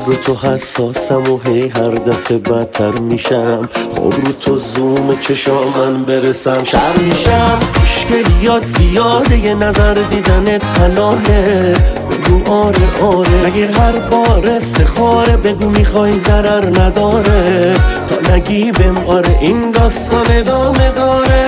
رو تو حساسم و هی هر دفعه بدتر میشم. خب رو تو زوم چشام من برسم شر میشم. مشکلیات زیاده یه نظر دیدنت حلاله. بگو آره آره نگیر هر بار استخاره. بگو میخوای ضرر نداره تا نگی بهم آره. این داستان ادامه داره.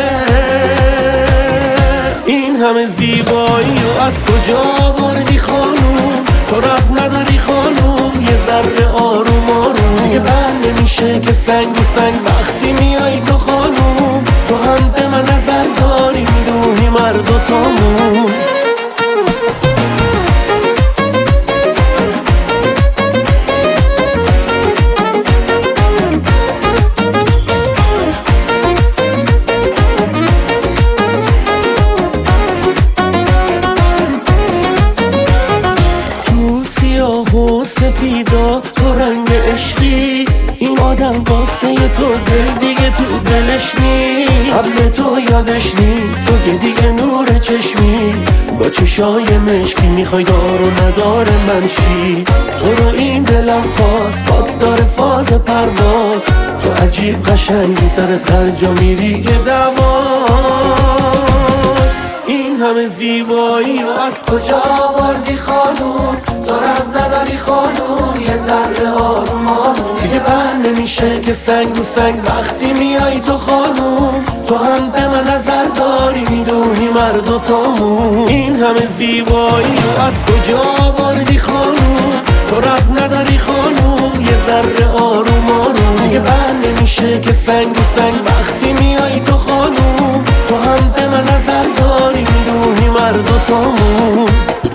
این همه زیبایی و از کجا آوردی خانوم؟ تو رفت نداری خانوم یه ذره آروم آروم. دیگه بند نمیشه که سنگ و سنگ وقتی میای تو خانوم. تو هم به من نظر داری میدونی مرد و تامون. و سفیدا تو رنگ عشقی. این آدم واسه تو دل دیگه تو دلش نی. قبل تو یادش نی تو که دیگه نور چشمی. با چشای مشکی میخوای دار و ندار من شی. تو رو این دلم خواست باد داره فاز پرواز. تو عجیب قشنگی سرت هر جا میری یه دواست. این همه زیبایی و از کجا آوردی خانوم؟ تو رب نداری خانوم یه ذره آروم آروم. دیگه بند نمیشه که سنگ رو سنگ وقتی میای تو خانوم. تو هم به من نظر داری میدونی مرد و تامون. این همه زیبایی و از کجا آوردی خانوم؟ تو رب نداری خانوم یه ذره آروم آروم. دیگه بند نمیشه که سنگ رو سنگ وقتی میای تو خانوم. تو هم به من نظر داری میدونی مرد و تامون.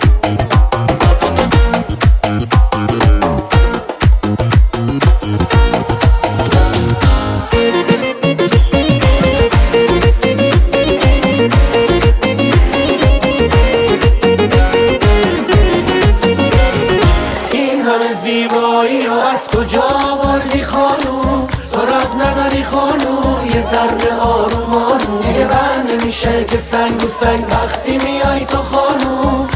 زیبایی و از کجا آوردی خانوم؟ تو رب نداری خانوم یه ذره آروم آروم. دیگه بند نمیشه که سنگ و سنگ وقتی میای تو خانوم.